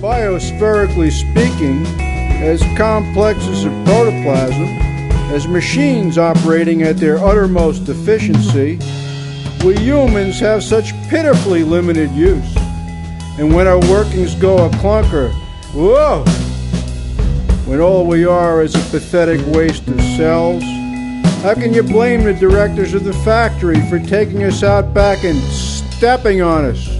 Biospherically speaking, as complex as a protoplasm, as machines operating at their uttermost efficiency, we humans have such pitifully limited use. And when our workings go a clunker, whoa! When all we are is a pathetic waste of cells, how can you blame the directors of the factory for taking us out back and stepping on us?